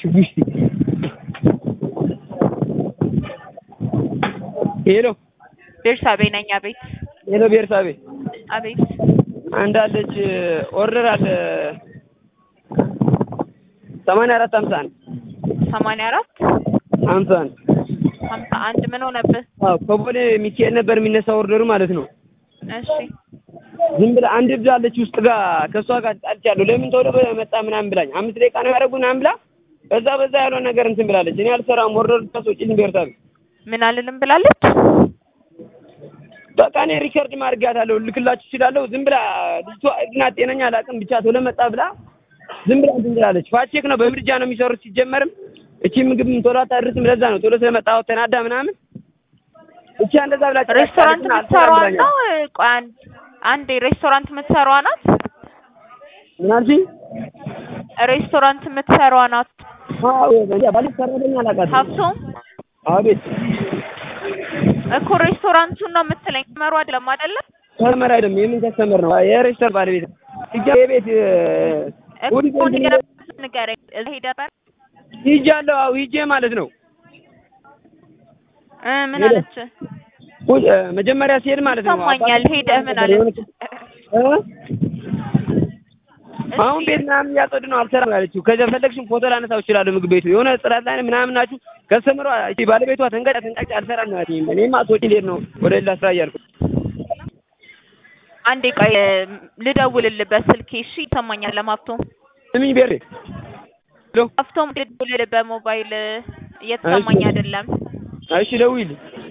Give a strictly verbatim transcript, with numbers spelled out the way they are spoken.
ሽጉሽቲ ሄሎ ቤርሳቤ ነኝ። አቤት። ሄሎ ቤርሳቤ። አቤት። አንድ አለች ኦርደር አለ ሰማንያ አራት ሃምሳ አንድ ሰማንያ አራት ሃምሳ አንድ ሃምሳ አንድ ምን ሆነብህ? አዎ ከቦሌ ሚካኤል ነበር የሚነሳው ኦርደሩ ማለት ነው። እሺ ዝም ብላ አንድ ልጅ አለች ውስጥ ጋር ከሷ ጋር ጣልቻለሁ። ለምን ቶሎ መጣ ምናምን ብላኝ አምስት ደቂቃ ነው ያደረጉ ምናምን ብላ በዛ በዛ ያለው ነገር እንትን ብላለች። እኔ አልሰራም ኦርደር ታስወጪልኝ ቤርሳቤ። ምን አልልም ብላለች። በቃ እኔ ሪከርድ ማድረጋታለሁ ልክላችሁ እችላለሁ። ዝም ብላ ልጅቷ እና ጤነኛ አላውቅም ብቻ ቶሎ መጣ ብላ ዝም ብላ እንትን ብላለች። ፋቼክ ነው በምርጃ ነው የሚሰሩት ሲጀመርም እቺ ምግብ ቶሎ አታደርስም። ለዛ ነው ቶሎ ስለመጣው ተናዳ ምናምን እቺ እንደዛ ብላ ሬስቶራንት የምትሰራዋ ነው። ቆይ አንድ አንዴ ሬስቶራንት የምትሰራዋ ናት። ምን አልሽኝ? ሬስቶራንት የምትሰራዋ ናት። አዎ በእንጃ ባለ ሰራተኛ አላውቃትም። ሀብቶም አቤት እኮ ሬስቶራንቱን ነው የምትለኝ። ከመሩ አይደለም አይደለ? ከመሩ አይደለም። የምን ከስተመር ነው? የሬስቶራንት ባለቤት እጃ የቤት እኮ ንገረኝ። ሄደህ ሂጃለሁ። አዎ ሂጄ ማለት ነው። እ ምን አለች? መጀመሪያ ሲሄድ ማለት ነው ሰማኛል። ሄደህ ምን አለች? አሁን ቤት ምናምን እያጸዱ ነው አልሰራም አለችው። ከዚያ ፈለግሽም ፎቶ ላነሳው እችላለሁ። ምግብ ቤቱ የሆነ ጽዳት ላይ ምናምን ናችሁ ከስተመሯ እቺ ባለቤቷ ተንቀጫ ተንቀጫ አልሰራም ነው ያለኝ። እኔማ አትወጪ ልሄድ ነው ወደ ሌላ ስራ እያልኩ። አንዴ ቆይ ልደውልልህ በስልኬ። እሺ ይሰማኛል። ለማፍቶም ስሚኝ ቤሬ ሄሎ ሀብቶም ልደውልልህ በሞባይል እየተሰማኝ አይደለም። እሺ ደውይልኝ።